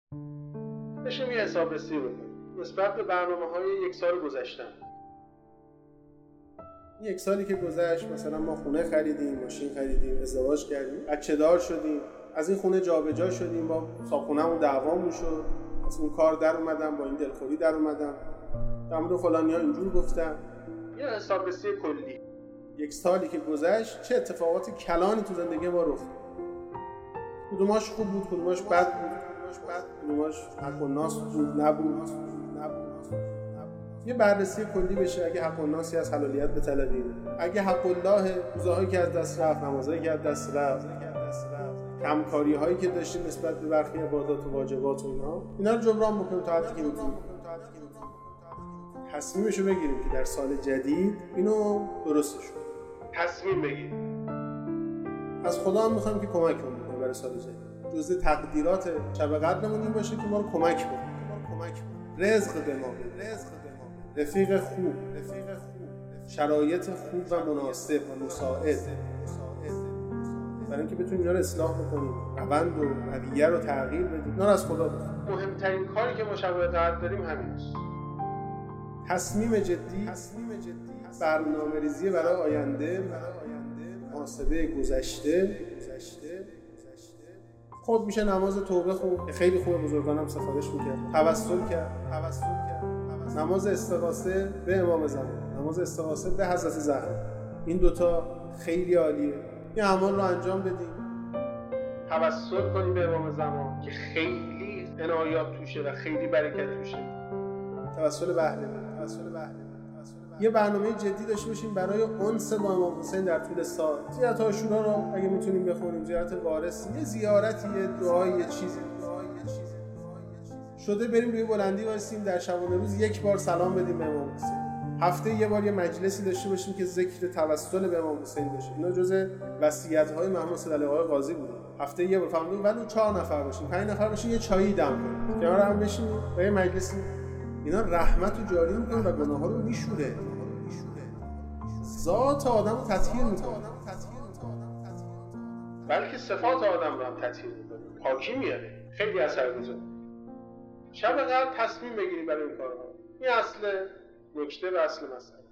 بشیم یه حسابرسی بکنیم نسبت به برنامه‌های یک سال گذشته. یک سالی که گذشت مثلا ما خونه خریدیم، ماشین خریدیم، ازدواج کردیم، بچه دار شدیم، از این خونه جابجا شدیم، با صاحبخونه‌مون دعوامون شد، از اون کار در اومدم، با این دلخوری در اومدم، در مورد فلانی‌ها اینجور گفتم. یه حسابرسی کلی. یک سالی که گذشت چه اتفاقات کلانی تو زندگی ما رخ داد. کدوماش خوب بود، کدوماش بد بود، کدوماش حق و ناس بود، نبود. یه بررسی کلی بشه. اگه حق و ناسی از حلالیت بطلبیم، اگه حق الله روزهایی که از دست رفت، نمازهایی که از دست رفت، کمکاری هایی که داشتیم نسبت به برخی عبادات و واجبات و اینا رو جبران بکنیم تا حدی که میتونیم. تصمیمشو بگیریم که در سال جدید اینو درستش کنیم. تصمیم بگیریم. از خدا هم میخوایم که کمک کنه برای سال جدید. جزء تقدیرات شب قدرمون این باشه که ما رو کمک کنه. رزق به ما بده. رفیق خوب، شرایط خوب و مناسب و مساعد، برای اینکه بتونیم اینا رو اصلاح بکنیم، روند و رویه رو تغییر بدیم. اینا رو از خدا بخوایم. مهمترین کاری که ما شب قدر داریم همینه. تصمیم جدی، برنامه‌ریزی برای آینده، محاسبه گذشته. خب میشه نماز توبه خوب، خیلی خوبه، بزرگانم سفارش میکرد. توسل کرد. نماز استغاثه به امام زمان، نماز استغاثه به حضرت زهرا. این دوتا خیلی عالیه. این اعمال رو انجام بدیم. توسل کنیم به امام زمان که خیلی عنایات توشه و خیلی برکت توشه. توسل بهله. یه برنامه جدی داشته باشیم برای انس با امام حسین در طول سال. زیارت عاشورا رو اگه میتونیم بخونیم، زیارت وارث، یه زیارتی، یه دعایی، یه چیزی شده بریم روی بلندی وایسیم در شبانه روز یک بار سلام بدیم به امام حسین. هفته یه بار یه مجلسی داشته باشیم که ذکر توسل به امام حسین باشه. اینا جزء وصیت‌های محمد صلی الله علیه قاضی بود. هفته یه بار فهمیدیم ولو 4 نفر باشیم، 5 نفر باشیم، یه چایی دم کنیم، کنار هم بشینیم و یه مجلسی. اینا رحمت رو جاری می‌کنه و گناه‌ها رو میشوره. ذات آدمو تطهیر می‌کنه. بلکه صفات آدم رو هم تطهیر می‌کنه. پاکی میاره. خیلی اثرگذاره. شب قدر تصمیم بگیریم برای این کارها. این اصل نکته و اصل مسئله.